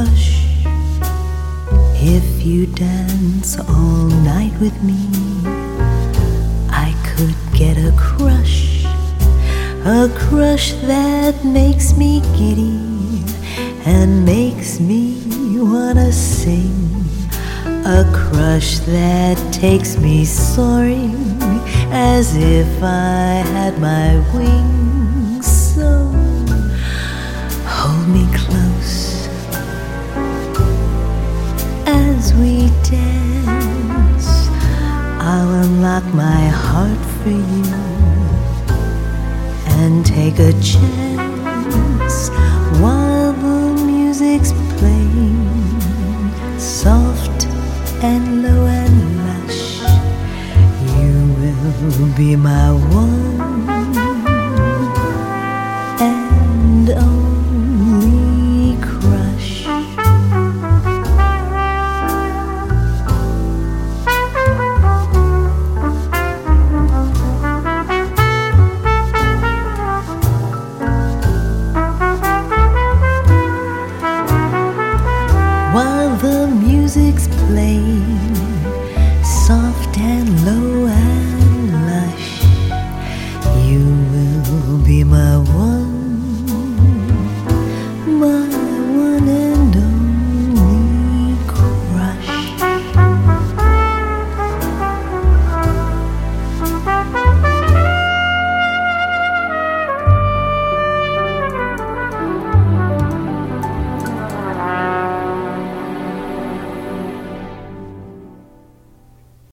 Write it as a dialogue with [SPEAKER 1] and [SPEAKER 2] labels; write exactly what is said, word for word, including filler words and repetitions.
[SPEAKER 1] crush if you dance all night with me. I could get a crush, a crush that makes me giddy and makes me wanna sing, a crush that takes me soaring as if I had my wings. So hold me close as we dance. I'll unlock my heart for you and take a chance while the music's playing, soft and low and lush. You will be my one and only crush. While the music's playing, soft and low and